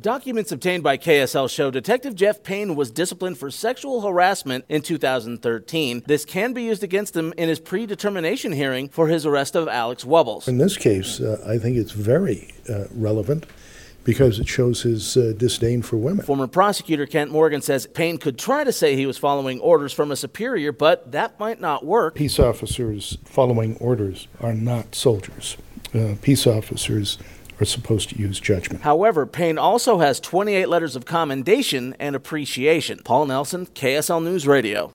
Documents obtained by KSL show Detective Jeff Payne was disciplined for sexual harassment in 2013. This can be used against him in his predetermination hearing for his arrest of Alex Wubbles. In this case, I think it's very relevant because it shows his disdain for women. Former prosecutor Kent Morgan says Payne could try to say he was following orders from a superior, but that might not work. Peace officers following orders are not soldiers. Peace officers are supposed to use judgment. However, Payne also has 28 letters of commendation and appreciation. Paul Nelson, KSL News Radio.